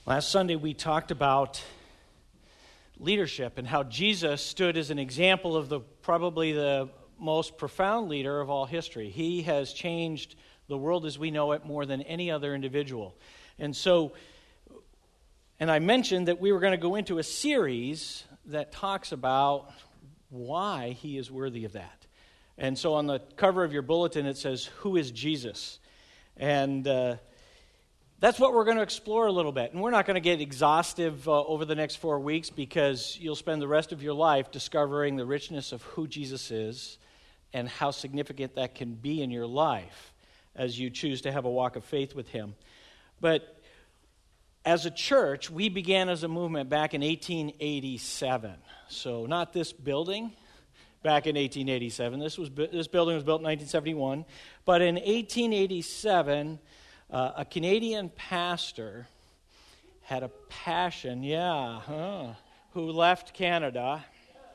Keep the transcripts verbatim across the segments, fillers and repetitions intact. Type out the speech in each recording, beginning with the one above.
Last Sunday we talked about leadership and how Jesus stood as an example of the probably the most profound leader of all history. He has changed the world as we know it more than any other individual. And so, and I mentioned that we were going to go into a series that talks about why he is worthy of that. And so on the cover of your bulletin it says, "Who is Jesus?" And uh, that's what we're going to explore a little bit. And we're not going to get exhaustive uh, over the next four weeks because you'll spend the rest of your life discovering the richness of who Jesus is and how significant that can be in your life as you choose to have a walk of faith with him. But as a church, we began as a movement back in eighteen eighty-seven. So not this building back in eighteen eighty-seven. This was this building was built in nineteen seventy-one. But in eighteen eighty-seven, Uh, a Canadian pastor had a passion, yeah, huh, who left Canada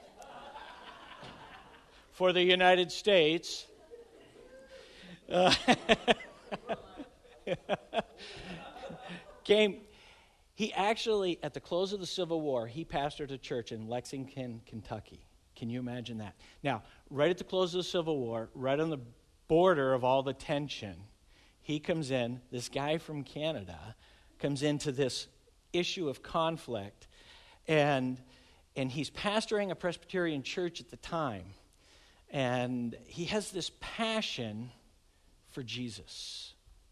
for the United States. Uh, came, he actually, at the close of the Civil War, he pastored a church in Lexington, Kentucky. Can you imagine that? Now, right at the close of the Civil War, right on the border of all the tension, he comes in, this guy from Canada, comes into this issue of conflict, and and he's pastoring a Presbyterian church at the time, and he has this passion for Jesus.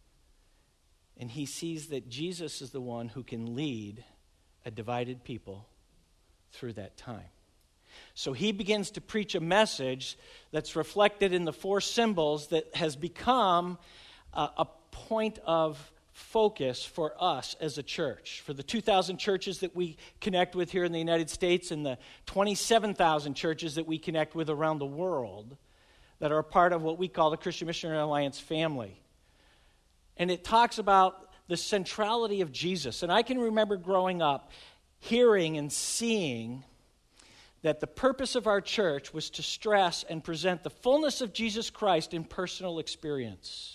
And he sees that Jesus is the one who can lead a divided people through that time. So he begins to preach a message that's reflected in the four symbols that has become a point of focus for us as a church. For the two thousand churches that we connect with here in the United States and the twenty-seven thousand churches that we connect with around the world that are a part of what we call the Christian Missionary Alliance family. And it talks about the centrality of Jesus. And I can remember growing up hearing and seeing that the purpose of our church was to stress and present the fullness of Jesus Christ in personal experience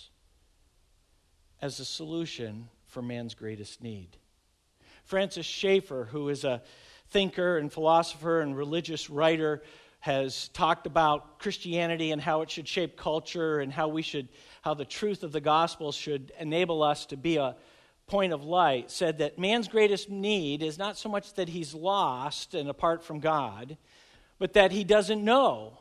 as a solution for man's greatest need. Francis Schaeffer, who is a thinker and philosopher and religious writer, has talked about Christianity and how it should shape culture and how we should, how the truth of the gospel should enable us to be a point of light, said that man's greatest need is not so much that he's lost and apart from God, but that he doesn't know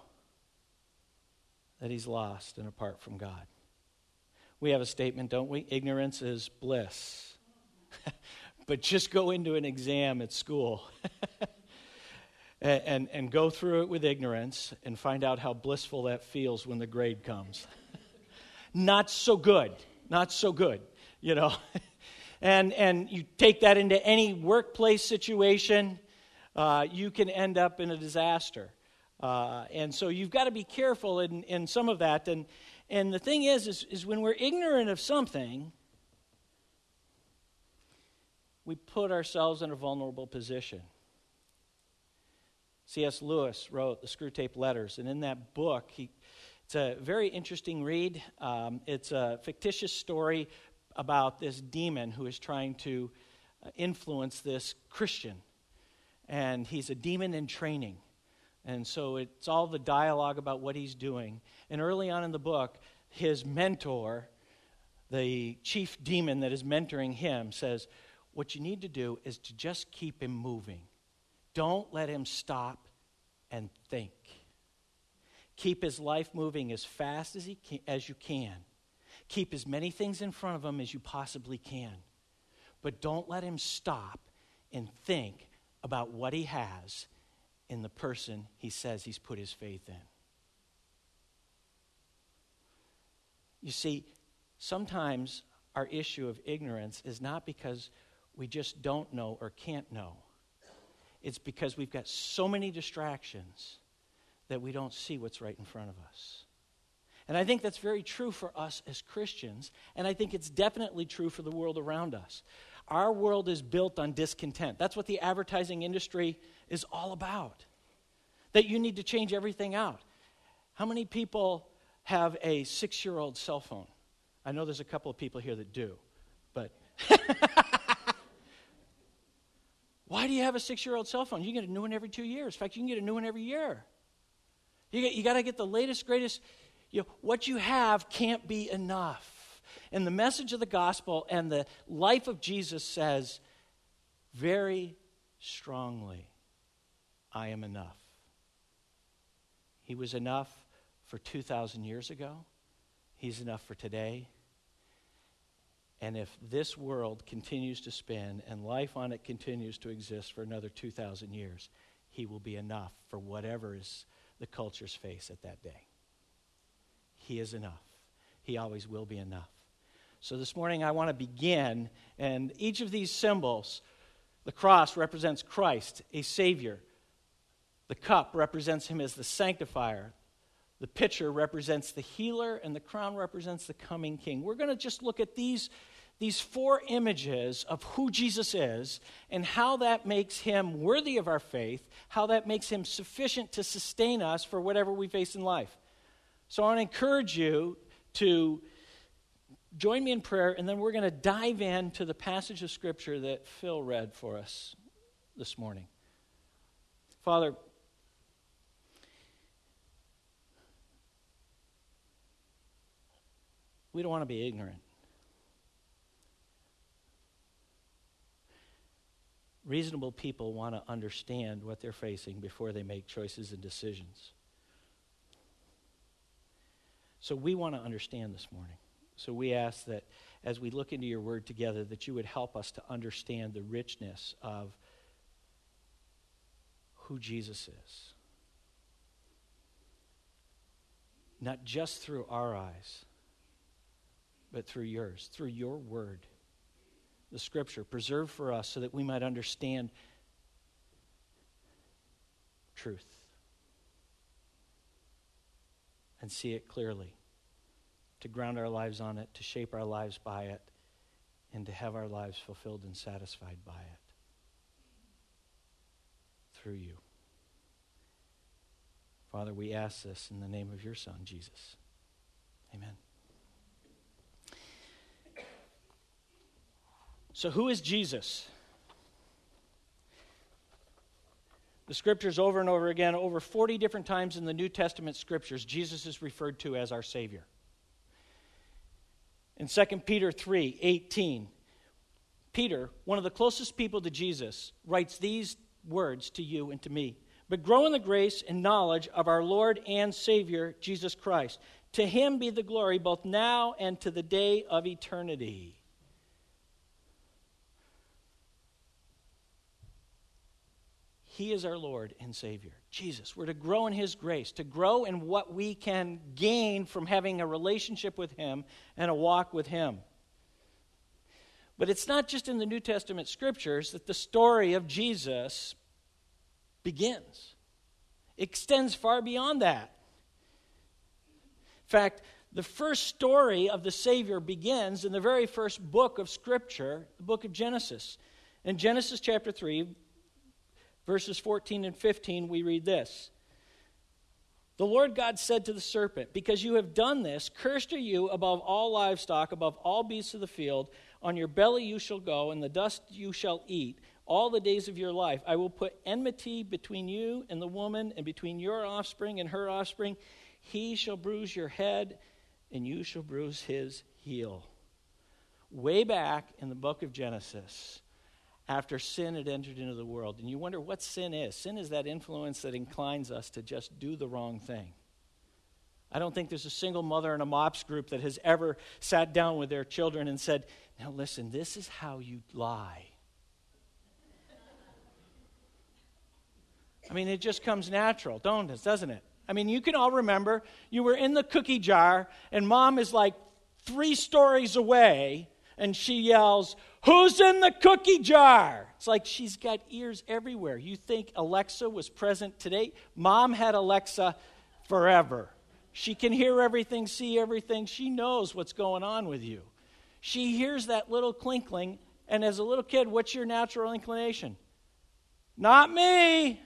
that he's lost and apart from God. We have a statement, don't we? Ignorance is bliss. But just go into an exam at school and, and, and go through it with ignorance and find out how blissful that feels when the grade comes. Not so good. Not so good, you know. and, and you take that into any workplace situation, uh, you can end up in a disaster. Uh, and so you've got to be careful in, in some of that. And And the thing is, is, is when we're ignorant of something, we put ourselves in a vulnerable position. C S Lewis wrote the Screwtape Letters, and in that book, he, it's a very interesting read. Um, it's a fictitious story about this demon who is trying to influence this Christian. And he's a demon in training. And so it's all the dialogue about what he's doing. And early on in the book, his mentor, the chief demon that is mentoring him, says, what you need to do is to just keep him moving. Don't let him stop and think. Keep his life moving as fast as he can, as you can. Keep as many things in front of him as you possibly can. But don't let him stop and think about what he has in the person he says he's put his faith in. You see, sometimes our issue of ignorance is not because we just don't know or can't know. It's because we've got so many distractions that we don't see what's right in front of us. And I think that's very true for us as Christians, and I think it's definitely true for the world around us. Our world is built on discontent. That's what the advertising industry is all about. That you need to change everything out. How many people have a six-year-old cell phone? I know there's a couple of people here that do, but Why do you have a six-year-old cell phone? You get a new one every two years. In fact, you can get a new one every year. You, get, you got to get the latest, greatest. You know, what you have can't be enough. And the message of the gospel and the life of Jesus says very strongly, I am enough. He was enough for two thousand years ago. He's enough for today. And if this world continues to spin and life on it continues to exist for another two thousand years, he will be enough for whatever is the culture's face at that day. He is enough. He always will be enough. So this morning I want to begin, and each of these symbols, the cross represents Christ, a Savior. The cup represents him as the sanctifier. The pitcher represents the healer, and the crown represents the coming king. We're going to just look at these, these four images of who Jesus is and how that makes him worthy of our faith, how that makes him sufficient to sustain us for whatever we face in life. So I want to encourage you to join me in prayer, and then we're going to dive into the passage of Scripture that Phil read for us this morning. Father, we don't want to be ignorant. Reasonable people want to understand what they're facing before they make choices and decisions. So we want to understand this morning. So we ask that as we look into your word together, that you would help us to understand the richness of who Jesus is. Not just through our eyes, but through yours, through your word, the Scripture, preserved for us so that we might understand truth and see it clearly, to ground our lives on it, to shape our lives by it, and to have our lives fulfilled and satisfied by it through you. Father, we ask this in the name of your Son, Jesus. Amen. So who is Jesus? The Scriptures over and over again, over forty different times in the New Testament Scriptures, Jesus is referred to as our Savior. In Second Peter three eighteen, Peter, one of the closest people to Jesus, writes these words to you and to me. But grow in the grace and knowledge of our Lord and Savior, Jesus Christ. To him be the glory both now and to the day of eternity. He is our Lord and Savior, Jesus. We're to grow in his grace, to grow in what we can gain from having a relationship with him and a walk with him. But it's not just in the New Testament Scriptures that the story of Jesus begins. It extends far beyond that. In fact, the first story of the Savior begins in the very first book of Scripture, the book of Genesis. In Genesis chapter three, verses fourteen and fifteen, we read this. The Lord God said to the serpent, because you have done this, cursed are you above all livestock, above all beasts of the field. On your belly you shall go, and the dust you shall eat all the days of your life. I will put enmity between you and the woman, and between your offspring and her offspring. He shall bruise your head, and you shall bruise his heel. Way back in the book of Genesis, after sin had entered into the world. And you wonder what sin is. Sin is that influence that inclines us to just do the wrong thing. I don't think there's a single mother in a MOPS group that has ever sat down with their children and said, now listen, this is how you lie. I mean, it just comes natural, don't it, doesn't it? I mean, you can all remember you were in the cookie jar and mom is like three stories away and she yells, who's in the cookie jar? It's like she's got ears everywhere. You think Alexa was present today? Mom had Alexa forever. She can hear everything, see everything. She knows what's going on with you. She hears that little clinkling, and as a little kid, what's your natural inclination? Not me.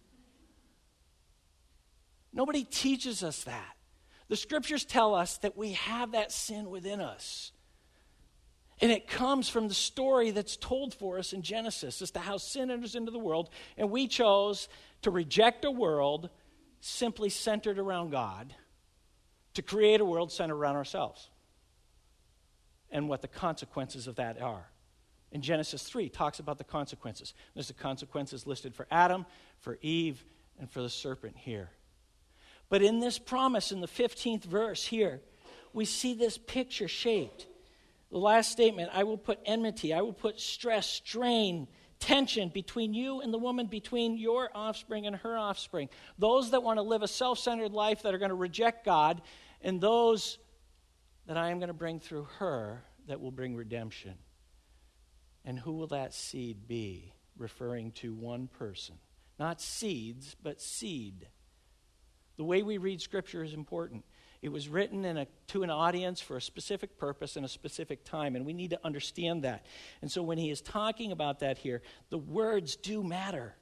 Nobody teaches us that. The Scriptures tell us that we have that sin within us. And it comes from the story that's told for us in Genesis as to how sin enters into the world, and we chose to reject a world simply centered around God to create a world centered around ourselves and what the consequences of that are. In Genesis three, it talks about the consequences. There's the consequences listed for Adam, for Eve, and for the serpent here. But in this promise, in the fifteenth verse here, we see this picture shaped. The last statement, I will put enmity, I will put stress, strain, tension between you and the woman, between your offspring and her offspring. Those that want to live a self-centered life, that are going to reject God, and those that I am going to bring through her that will bring redemption. And who will that seed be? Referring to one person. Not seeds, but seed. The way we read Scripture is important. It was written in a, to an audience for a specific purpose and a specific time, and we need to understand that. And so when he is talking about that here, the words do matter.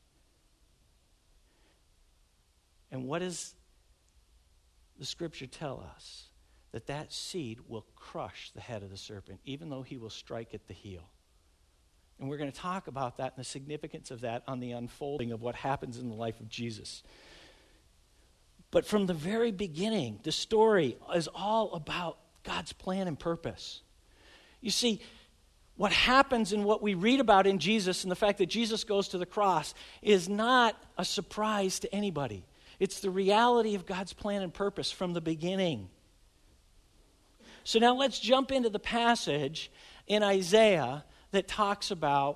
And what does the Scripture tell us? That that seed will crush the head of the serpent, even though he will strike at the heel. And we're going to talk about that and the significance of that on the unfolding of what happens in the life of Jesus. But from the very beginning, the story is all about God's plan and purpose. You see, what happens and what we read about in Jesus and the fact that Jesus goes to the cross is not a surprise to anybody. It's the reality of God's plan and purpose from the beginning. So now let's jump into the passage in Isaiah that talks about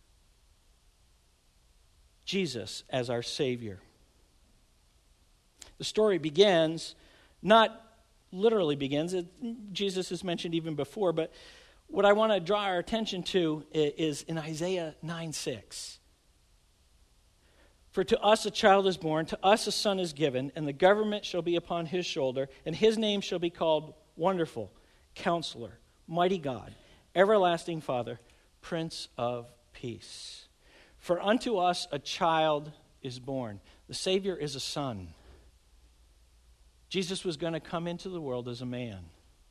Jesus as our Savior. The story begins, not literally begins, it, Jesus is mentioned even before, but what I want to draw our attention to is in Isaiah nine six. For to us a child is born, to us a son is given, and the government shall be upon his shoulder, and his name shall be called Wonderful, Counselor, Mighty God, Everlasting Father, Prince of Peace. For unto us a child is born. The Savior is a son. Jesus was going to come into the world as a man.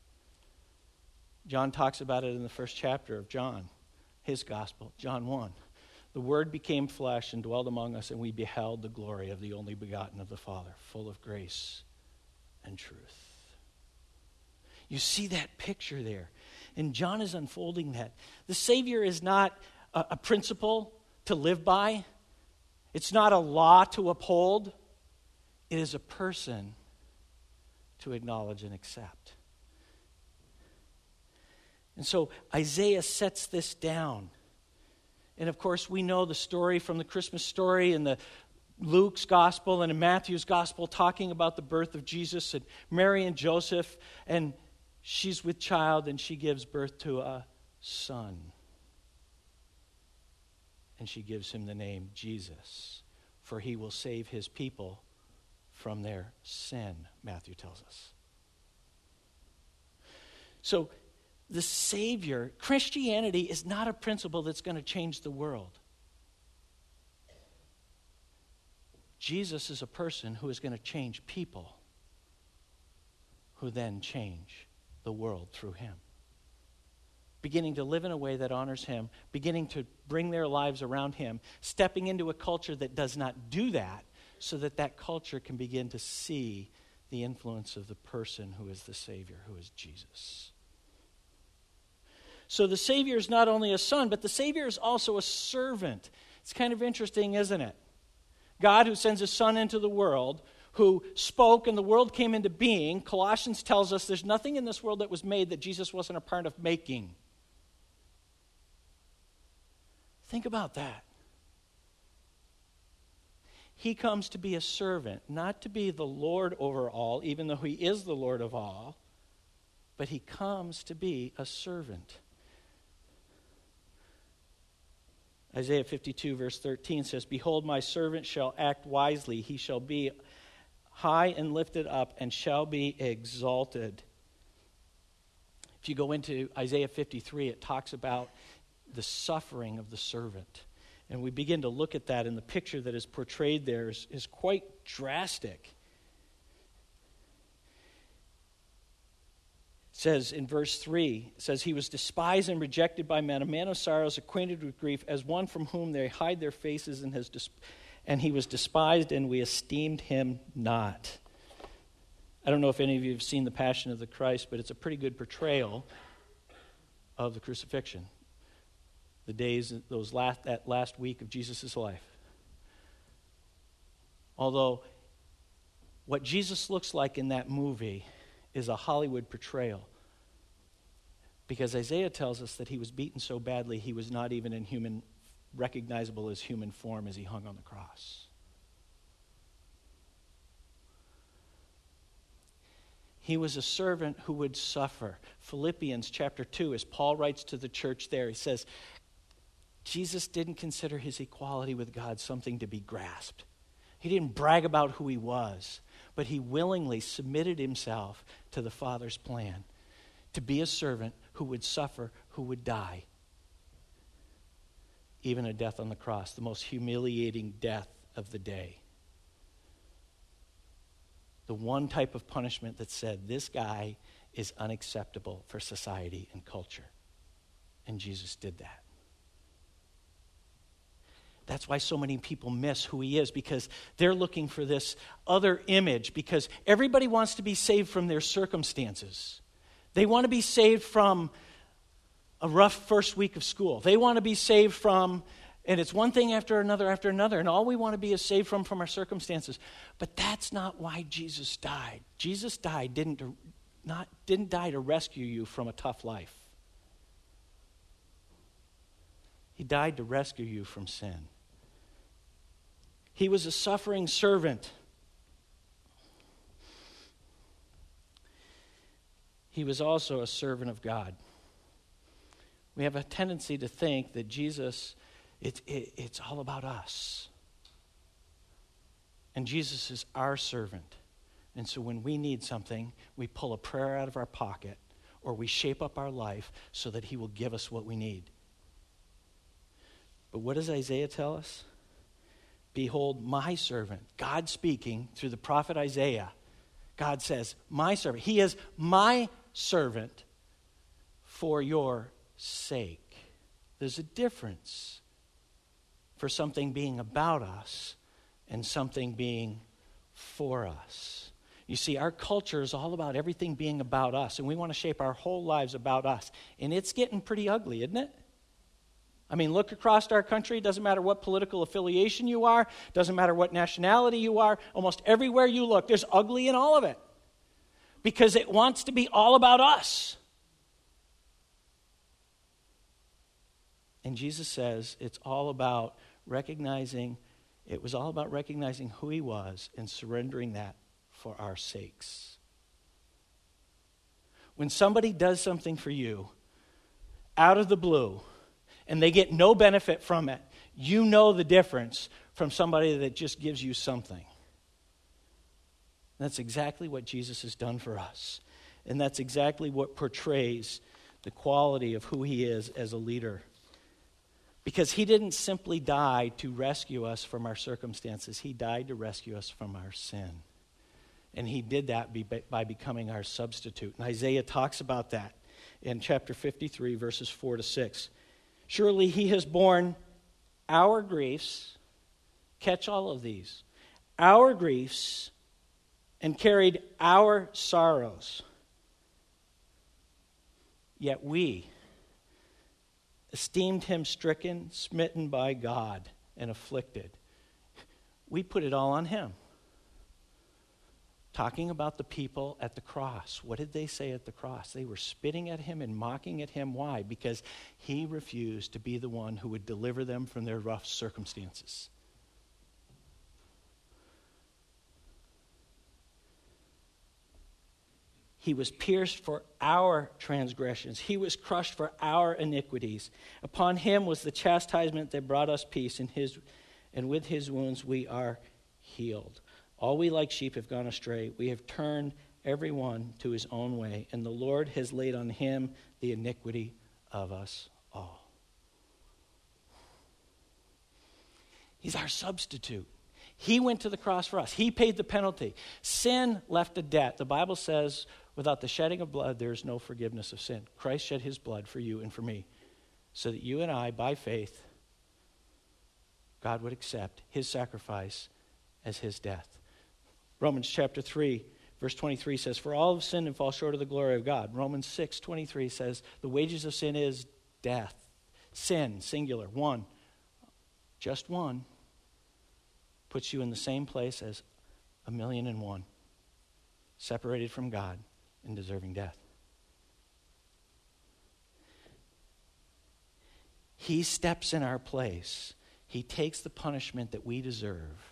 John talks about it in the first chapter of John, his gospel, John one. The Word became flesh and dwelled among us, and we beheld the glory of the only begotten of the Father, full of grace and truth. You see that picture there. And John is unfolding that. The Savior is not a, a principle to live by. It's not a law to uphold. It is a person to acknowledge and accept. And so Isaiah sets this down. And of course, we know the story from the Christmas story and the Luke's gospel and in Matthew's gospel talking about the birth of Jesus and Mary and Joseph, and she's with child and she gives birth to a son. And she gives him the name Jesus, for he will save his people from their sin, Matthew tells us. So the Savior, Christianity is not a principle that's going to change the world. Jesus is a person who is going to change people, who then change the world through him. Beginning to live in a way that honors him, beginning to bring their lives around him, stepping into a culture that does not do that, so that that culture can begin to see the influence of the person who is the Savior, who is Jesus. So the Savior is not only a son, but the Savior is also a servant. It's kind of interesting, isn't it? God, who sends his Son into the world, who spoke and the world came into being. Colossians tells us there's nothing in this world that was made that Jesus wasn't a part of making. Think about that. He comes to be a servant, not to be the Lord over all, even though he is the Lord of all, but he comes to be a servant. Isaiah fifty-two verse thirteen says, Behold, my servant shall act wisely. He shall be high and lifted up and shall be exalted. If you go into Isaiah fifty-three, it talks about the suffering of the servant. And we begin to look at that, and the picture that is portrayed there is, is quite drastic. It says in verse three, it says, he was despised and rejected by men, a man of sorrows, acquainted with grief, as one from whom they hide their faces, and has dis- and he was despised, and we esteemed him not. I don't know if any of you have seen The Passion of the Christ, but it's a pretty good portrayal of the crucifixion. The days, those last, that last week of Jesus' life. Although what Jesus looks like in that movie is a Hollywood portrayal. Because Isaiah tells us that he was beaten so badly he was not even in human, recognizable as human form as he hung on the cross. He was a servant who would suffer. Philippians chapter two, as Paul writes to the church there, he says, Jesus didn't consider his equality with God something to be grasped. He didn't brag about who he was, but he willingly submitted himself to the Father's plan to be a servant who would suffer, who would die. Even a death on the cross, the most humiliating death of the day. The one type of punishment that said, this guy is unacceptable for society and culture. And Jesus did that. That's why so many people miss who he is, because they're looking for this other image, because everybody wants to be saved from their circumstances. They want to be saved from a rough first week of school. They want to be saved from, and it's one thing after another after another, and all we want to be is saved from from our circumstances. But that's not why Jesus died. Jesus died didn't not didn't die to rescue you from a tough life. He died to rescue you from sin. He was a suffering servant. He was also a servant of God. We have a tendency to think that Jesus, it, it, it's all about us. And Jesus is our servant. And so when we need something, we pull a prayer out of our pocket, or we shape up our life so that he will give us what we need. But what does Isaiah tell us? Behold, my servant, God speaking through the prophet Isaiah. God says, my servant. He is my servant for your sake. There's a difference for something being about us and something being for us. You see, our culture is all about everything being about us, and we want to shape our whole lives about us. And it's getting pretty ugly, isn't it? I mean, look across our country. It doesn't matter what political affiliation you are. It doesn't matter what nationality you are. Almost everywhere you look, there's ugly in all of it. Because it wants to be all about us. And Jesus says it's all about recognizing, it was all about recognizing who he was and surrendering that for our sakes. When somebody does something for you out of the blue, and they get no benefit from it, you know the difference from somebody that just gives you something. That's exactly what Jesus has done for us. And that's exactly what portrays the quality of who he is as a leader. Because he didn't simply die to rescue us from our circumstances. He died to rescue us from our sin. And he did that by becoming our substitute. And Isaiah talks about that in chapter fifty-three, verses four to six. Surely he has borne our griefs, catch all of these, our griefs, and carried our sorrows. Yet we esteemed him stricken, smitten by God, and afflicted. We put it all on him. Talking about the people at the cross. What did they say at the cross? They were spitting at him and mocking at him. Why? Because he refused to be the one who would deliver them from their rough circumstances. He was pierced for our transgressions. He was crushed for our iniquities. Upon him was the chastisement that brought us peace, and his, and with his wounds we are healed. All we like sheep have gone astray. We have turned every one to his own way, and the Lord has laid on him the iniquity of us all. He's our substitute. He went to the cross for us. He paid the penalty. Sin left a debt. The Bible says Without the shedding of blood, there is no forgiveness of sin. Christ shed his blood for you and for me, so that you and I, by faith, God would accept his sacrifice as his death. Romans chapter three, verse twenty-three says, for all have sinned and fall short of the glory of God. Romans six twenty-three says, the wages of sin is death. Sin, singular, one. Just one puts you in the same place as a million and one, separated from God and deserving death. He steps in our place. He takes the punishment that we deserve.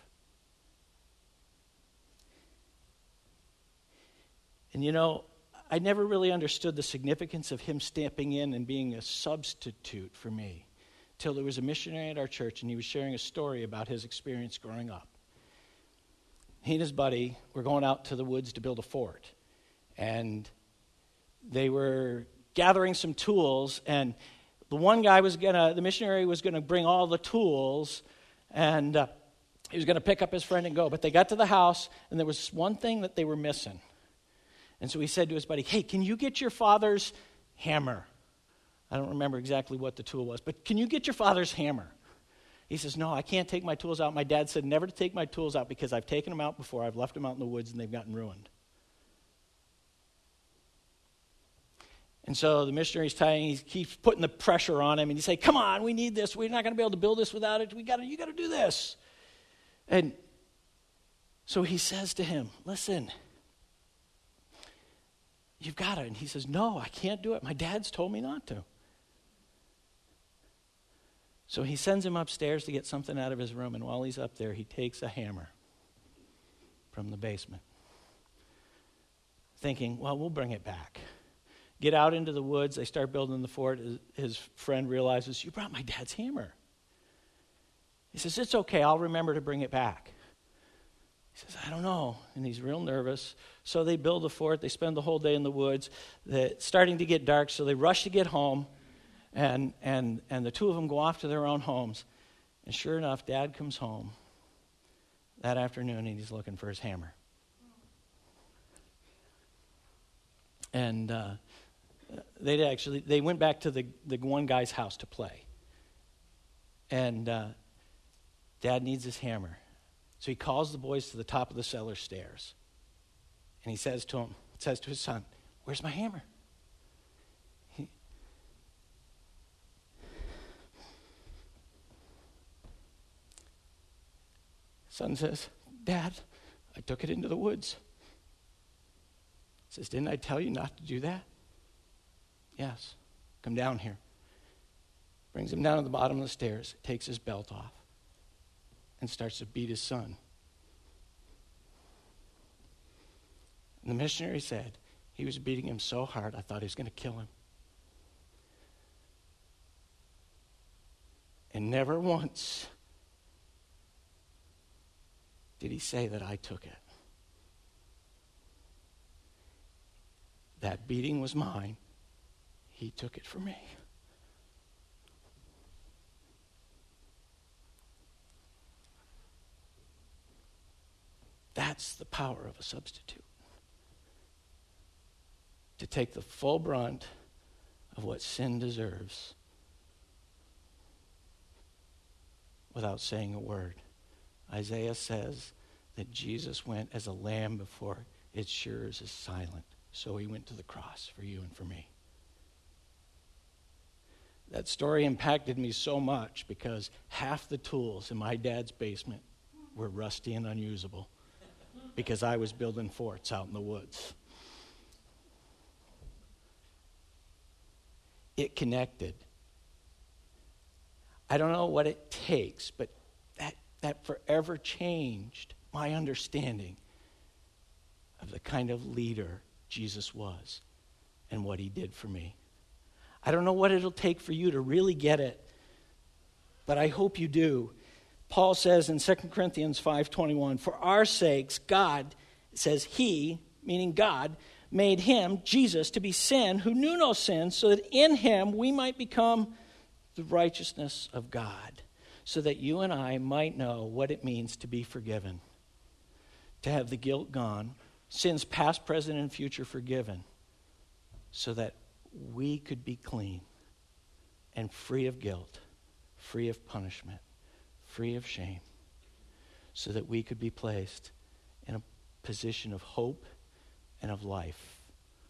And you know, I never really understood the significance of him stepping in and being a substitute for me till there was a missionary at our church, and he was sharing a story about his experience growing up. He and his buddy were going out to the woods to build a fort, and they were gathering some tools, and the one guy was gonna, the missionary was gonna bring all the tools, and uh, he was gonna pick up his friend and go. But they got to the house, and there was one thing that they were missing. And so he said to his buddy, hey, can you get your father's hammer? I don't remember exactly what the tool was, but can you get your father's hammer? He says, no, I can't take my tools out. My dad said never to take my tools out because I've taken them out before. I've left them out in the woods and they've gotten ruined. And so the missionary's tying, he keeps putting the pressure on him, and he say, come on, we need this. We're not going to be able to build this without it. We got to, you got to do this. And so he says to him, listen, you've got to. And he says, no, I can't do it. My dad's told me not to. So he sends him upstairs to get something out of his room, and while he's up there, he takes a hammer from the basement, thinking, well, we'll bring it back. Get out into the woods. They start building the fort. His friend realizes, you brought my dad's hammer. He says, it's okay. I'll remember to bring it back. He says, I don't know. And he's real nervous. So they build the fort. They spend the whole day in the woods. It's starting to get dark, so they rush to get home. And, and, and the two of them go off to their own homes. And sure enough, Dad comes home that afternoon, and he's looking for his hammer. And uh, they actually they went back to the, the one guy's house to play. And uh, Dad needs his hammer. So he calls the boys to the top of the cellar stairs. And he says to him, says to his son, where's my hammer? He, son says, Dad, I took it into the woods. He says, didn't I tell you not to do that? Yes. Come down here. Brings him down to the bottom of the stairs, takes his belt off, and starts to beat his son. And the missionary said he was beating him so hard, I thought he was going to kill him. And never once did he say that I took it. That beating was mine. He took it for me. That's the power of a substitute. To take the full brunt of what sin deserves without saying a word. Isaiah says that Jesus went as a lamb before its shearers is silent. So he went to the cross for you and for me. That story impacted me so much because half the tools in my dad's basement were rusty and unusable because I was building forts out in the woods. It connected. I don't know what it takes, but that, that forever changed my understanding of the kind of leader Jesus was and what he did for me. I don't know what it'll take for you to really get it, but I hope you do. Paul says in Second Corinthians five twenty-one, for our sakes, God, says he, meaning God, made him, Jesus, to be sin who knew no sin, so that in him we might become the righteousness of God, so that you and I might know what it means to be forgiven, to have the guilt gone, sins past, present, and future forgiven, so that we could be clean and free of guilt, free of punishment, free of shame, so that we could be placed in a position of hope and of life.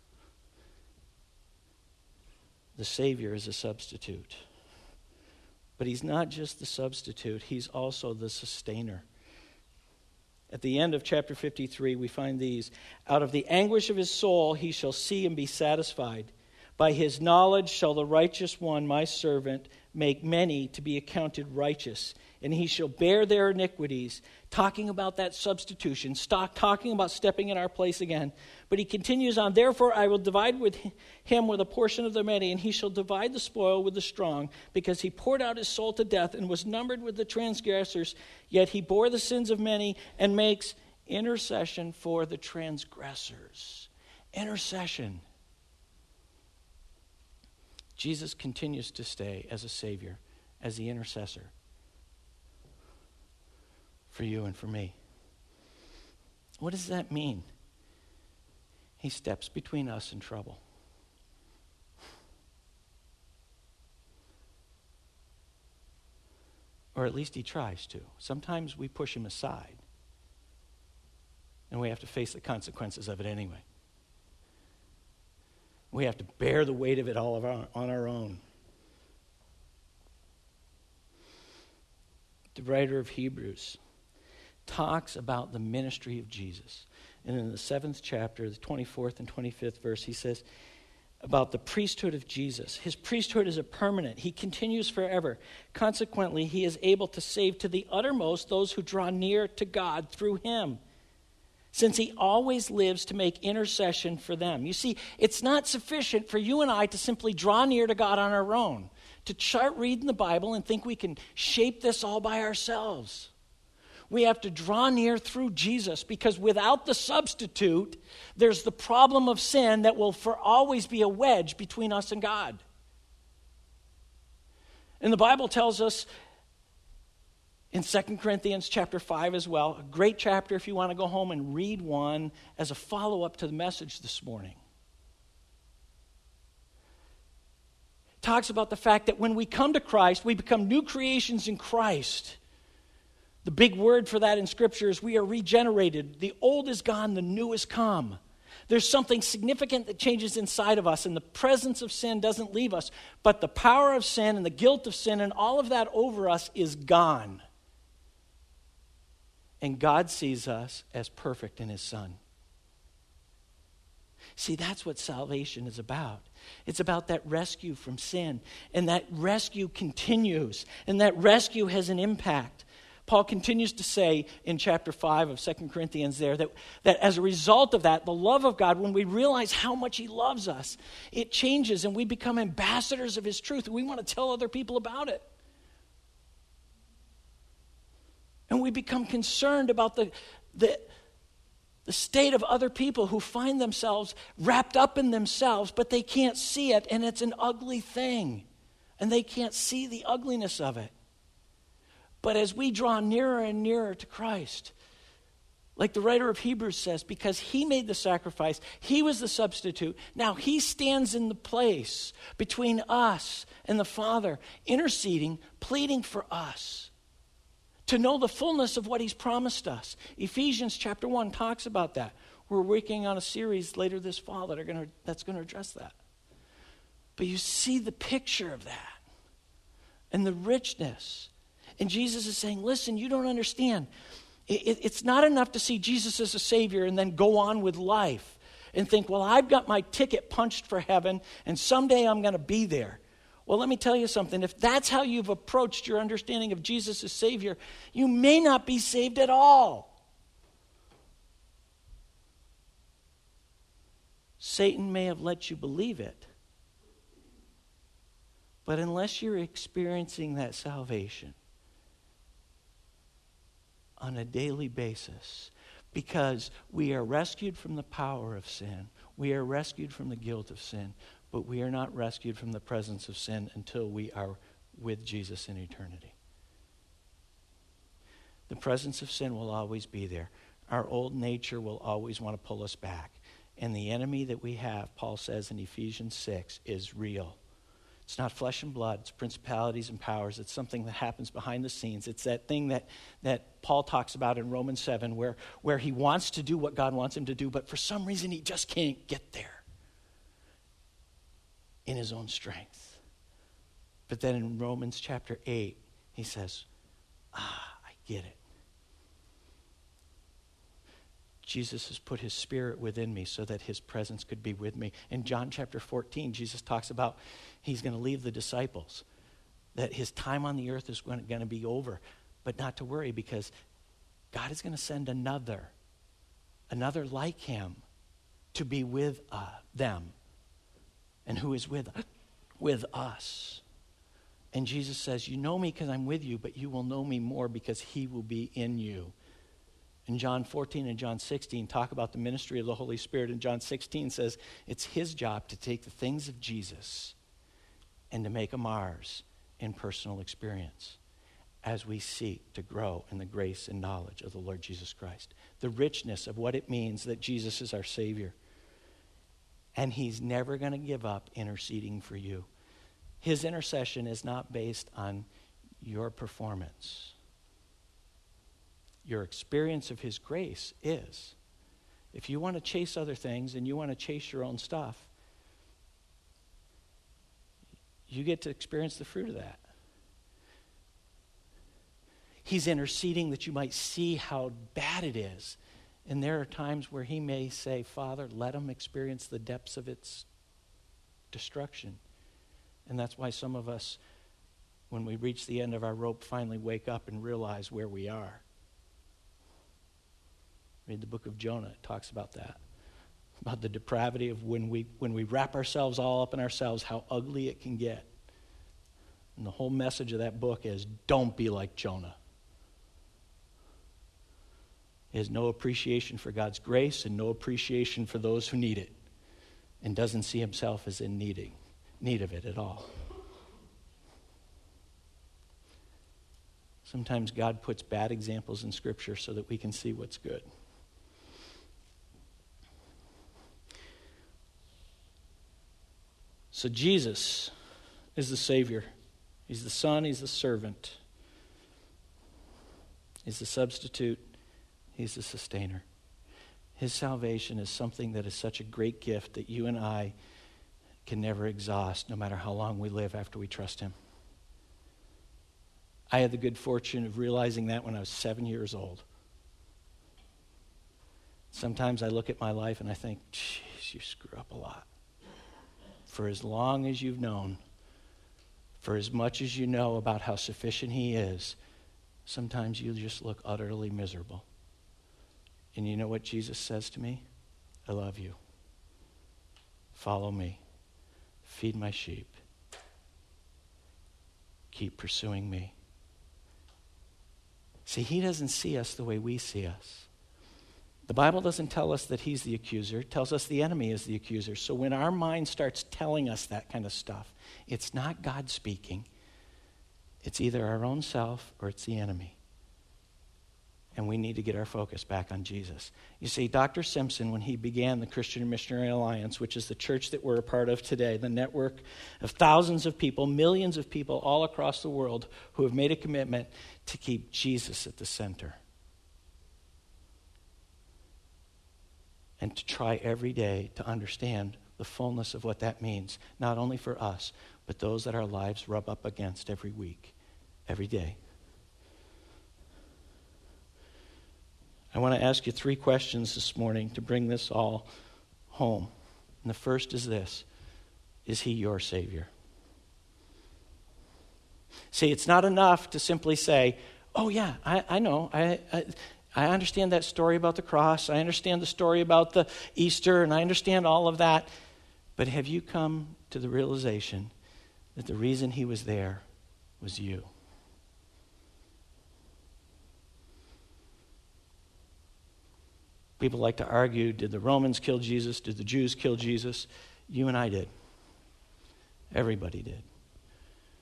The Savior is a substitute. But he's not just the substitute, he's also the sustainer. At the end of chapter fifty-three, we find these. Out of the anguish of his soul he shall see and be satisfied. By his knowledge shall the righteous one, my servant, make many to be accounted righteous. And he shall bear their iniquities. Talking about that substitution. Stop talking about stepping in our place again. But he continues on, therefore I will divide with him with a portion of the many, and he shall divide the spoil with the strong, because he poured out his soul to death and was numbered with the transgressors. Yet he bore the sins of many and makes intercession for the transgressors. Intercession. Jesus continues to stay as a Savior, as the intercessor for you and for me. What does that mean? He steps between us and trouble. Or at least he tries to. Sometimes we push him aside, and we have to face the consequences of it anyway. We have to bear the weight of it all of our, on our own. The writer of Hebrews talks about the ministry of Jesus. And in the seventh chapter, the twenty-fourth and twenty-fifth verse, he says about the priesthood of Jesus. His priesthood is a permanent. He continues forever. Consequently, he is able to save to the uttermost those who draw near to God through him, since he always lives to make intercession for them. You see, it's not sufficient for you and I to simply draw near to God on our own, to start reading the Bible and think we can shape this all by ourselves. We have to draw near through Jesus, because without the substitute, there's the problem of sin that will for always be a wedge between us and God. And the Bible tells us in Second Corinthians chapter five as well, a great chapter if you want to go home and read one as a follow-up to the message this morning. It talks about the fact that when we come to Christ, we become new creations in Christ. The big word for that in Scripture is we are regenerated. The old is gone, the new is come. There's something significant that changes inside of us, and the presence of sin doesn't leave us, but the power of sin and the guilt of sin and all of that over us is gone. And God sees us as perfect in his Son. See, that's what salvation is about. It's about that rescue from sin, and that rescue continues, and that rescue has an impact. Paul continues to say in chapter five of Second Corinthians there that, that as a result of that, the love of God, when we realize how much he loves us, it changes and we become ambassadors of his truth. And we want to tell other people about it. And we become concerned about the, the, the state of other people who find themselves wrapped up in themselves, but they can't see it, and it's an ugly thing. And they can't see the ugliness of it. But as we draw nearer and nearer to Christ, like the writer of Hebrews says, because he made the sacrifice, he was the substitute, now he stands in the place between us and the Father, interceding, pleading for us to know the fullness of what he's promised us. Ephesians chapter one talks about that. We're working on a series later this fall that are going to, that's going to address that. But you see the picture of that and the richness. And Jesus is saying, listen, you don't understand. It, it, it's not enough to see Jesus as a Savior and then go on with life and think, well, I've got my ticket punched for heaven and someday I'm going to be there. Well, let me tell you something. If that's how you've approached your understanding of Jesus as Savior, you may not be saved at all. Satan may have let you believe it. But unless you're experiencing that salvation on a daily basis, because we are rescued from the power of sin, we are rescued from the guilt of sin, but we are not rescued from the presence of sin until we are with Jesus in eternity. The presence of sin will always be there. our old nature will always want to pull us back. And the enemy that we have, Paul says in Ephesians six, is real. It's not flesh and blood. It's principalities and powers. It's something that happens behind the scenes. It's that thing that, that Paul talks about in Romans seven where, where he wants to do what God wants him to do, but for some reason he just can't get there in his own strength. But then in Romans chapter eight, he says, ah, I get it. Jesus has put his spirit within me so that his presence could be with me. In John chapter fourteen, Jesus talks about he's going to leave the disciples, that his time on the earth is going to be over, but not to worry because God is going to send another, another like him to be with uh, them. And who is with, with us. And Jesus says, you know me because I'm with you, but you will know me more because he will be in you. In John fourteen and John sixteen, talk about the ministry of the Holy Spirit. And John sixteen says it's his job to take the things of Jesus and to make them ours in personal experience as we seek to grow in the grace and knowledge of the Lord Jesus Christ. The richness of what it means that Jesus is our Savior. And he's never going to give up interceding for you. His intercession is not based on your performance. Your experience of his grace is. If you want to chase other things and you want to chase your own stuff, you get to experience the fruit of that. He's interceding that you might see how bad it is. And there are times where he may say, Father, let them experience the depths of its destruction. And that's why some of us, when we reach the end of our rope, finally wake up and realize where we are. Read the book of Jonah. It talks about that. About the depravity of when we when we wrap ourselves all up in ourselves, how ugly it can get. And the whole message of that book is, don't be like Jonah. He has no appreciation for God's grace and no appreciation for those who need it. And doesn't see himself as in needing, need of it at all. Sometimes God puts bad examples in Scripture so that we can see what's good. So Jesus is the Savior. He's the Son. He's the servant. He's the substitute. He's the sustainer. His salvation is something that is such a great gift that you and I can never exhaust, no matter how long we live after we trust him. I had the good fortune of realizing that when I was seven years old. Sometimes I look at my life and I think, geez, you screw up a lot. For as long as you've known, for as much as you know about how sufficient he is, sometimes you just look utterly miserable. And you know what Jesus says to me? I love you. Follow me. Feed my sheep. Keep pursuing me. See, he doesn't see us the way we see us. The Bible doesn't tell us that he's the accuser. It tells us the enemy is the accuser. So when our mind starts telling us that kind of stuff, it's not God speaking. It's either our own self or it's the enemy. And we need to get our focus back on Jesus. You see, Doctor Simpson, when he began the Christian Missionary Alliance, which is the church that we're a part of today, the network of thousands of people, millions of people all across the world who have made a commitment to keep Jesus at the center. And to try every day to understand the fullness of what that means, not only for us, but those that our lives rub up against every week, every day. I want to ask you three questions this morning to bring this all home. And the first is this: is he your Savior? See, it's not enough to simply say, oh yeah, I, I know, I, I I understand that story about the cross, I understand the story about the Easter, and I understand all of that. But have you come to the realization that the reason he was there was you? People like to argue, did the Romans kill Jesus? Did the Jews kill Jesus? You and I did. Everybody did.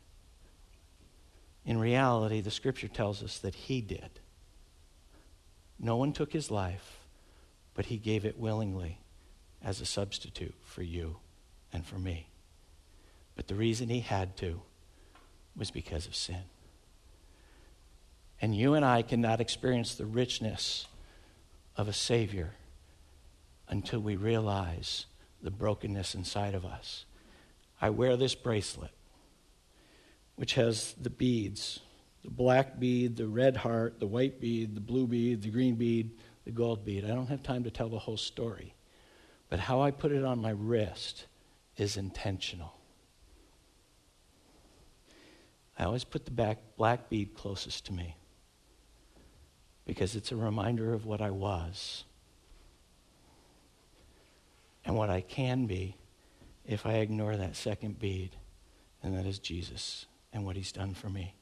In reality, the Scripture tells us that he did. No one took his life, but he gave it willingly as a substitute for you and for me. But the reason he had to was because of sin. And you and I cannot experience the richness of a Savior until we realize the brokenness inside of us. I wear this bracelet, which has the beads, the black bead, the red heart, the white bead, the blue bead, the green bead, the gold bead. I don't have time to tell the whole story. But how I put it on my wrist is intentional. I always put the back black bead closest to me because it's a reminder of what I was and what I can be if I ignore that second bead, and that is Jesus and what he's done for me.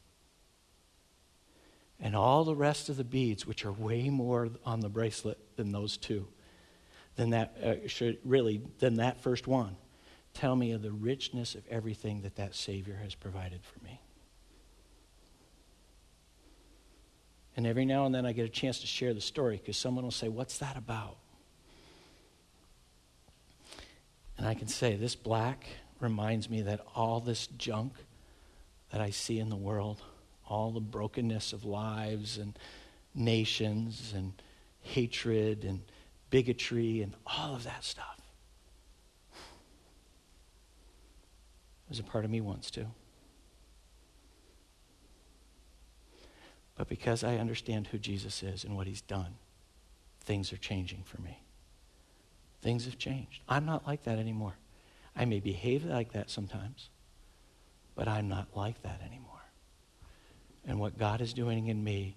And all the rest of the beads, which are way more on the bracelet than those two, than that uh, should really than that first one, tell me of the richness of everything that that Savior has provided for me. And every now and then I get a chance to share the story because someone will say, "What's that about?" And I can say, this black reminds me that all this junk that I see in the world, all the brokenness of lives and nations and hatred and bigotry and all of that stuff, was a part of me once too. But because I understand who Jesus is and what he's done, things are changing for me. Things have changed. I'm not like that anymore. I may behave like that sometimes, but I'm not like that anymore. And what God is doing in me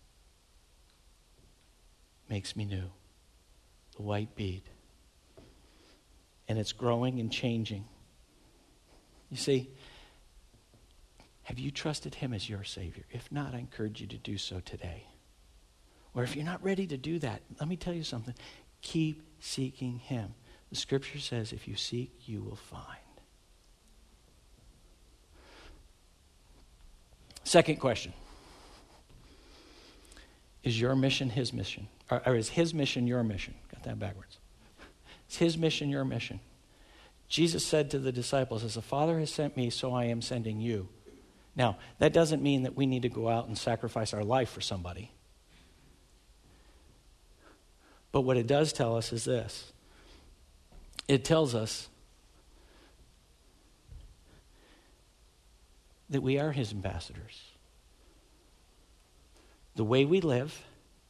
makes me new. The white bead. And it's growing and changing. You see, have you trusted him as your Savior? If not, I encourage you to do so today. Or if you're not ready to do that, let me tell you something. Keep seeking him. The scripture says, if you seek, you will find. Second question. Is your mission his mission? Or, or is his mission your mission? Got that backwards. Is his mission your mission? Jesus said to the disciples, as the Father has sent me, so I am sending you. Now, that doesn't mean that we need to go out and sacrifice our life for somebody. But what it does tell us is this. It tells us that we are his ambassadors. The way we live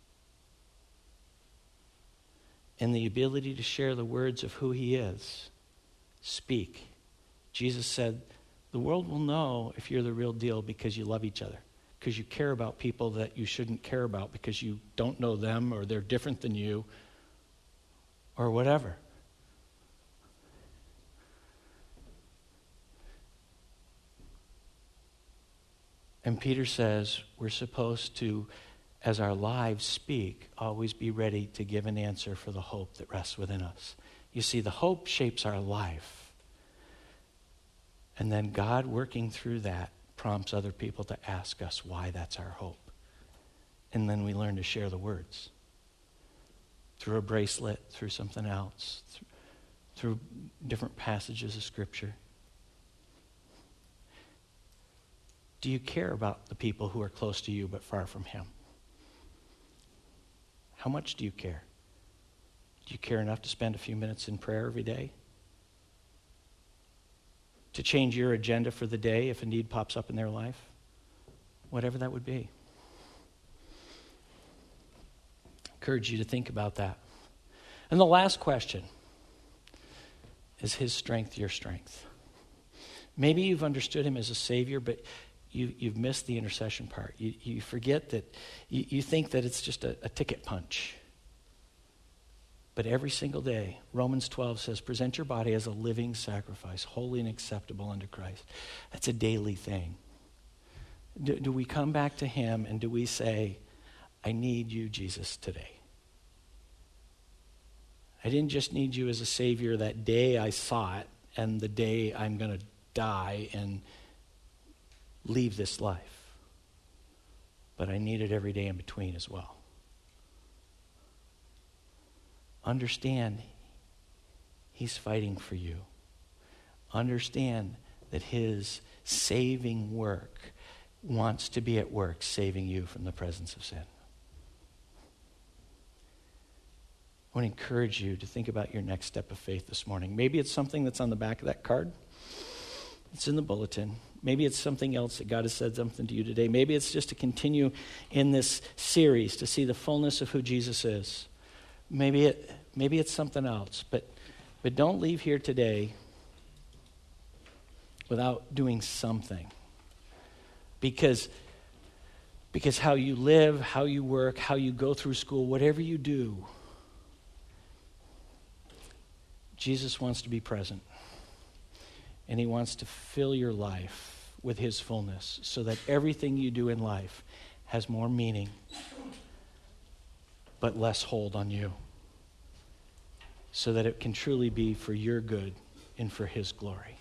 and the ability to share the words of who he is, speak. Jesus said, the world will know if you're the real deal because you love each other, because you care about people that you shouldn't care about because you don't know them or they're different than you or whatever. And Peter says we're supposed to, as our lives speak, always be ready to give an answer for the hope that rests within us. You see, the hope shapes our life. And then God, working through that, prompts other people to ask us why that's our hope. And then we learn to share the words. Through a bracelet, through something else, through, through different passages of Scripture. Do you care about the people who are close to you but far from him? How much do you care? Do you care enough to spend a few minutes in prayer every day? To change your agenda for the day if a need pops up in their life? Whatever that would be. I encourage you to think about that. And the last question, is his strength your strength? Maybe you've understood him as a Savior, but you, you've missed the intercession part. You, you forget that, you, you think that it's just a, a ticket punch. But every single day, Romans twelve says, present your body as a living sacrifice, holy and acceptable unto Christ. That's a daily thing. Do, do we come back to him and do we say, I need you, Jesus, today? I didn't just need you as a Savior that day I saw it and the day I'm going to die and leave this life. But I need it every day in between as well. understand he's fighting for you. Understand that his saving work wants to be at work saving you from the presence of sin. I want to encourage you to think about your next step of faith this morning. Maybe it's something that's on the back of that card. It's in the bulletin. Maybe it's something else that God has said something to you today. Maybe it's just to continue in this series to see the fullness of who Jesus is. Maybe it maybe it's something else. But but don't leave here today without doing something. Because because how you live, how you work, how you go through school, whatever you do, Jesus wants to be present. And he wants to fill your life with his fullness so that everything you do in life has more meaning but less hold on you, so that it can truly be for your good and for his glory.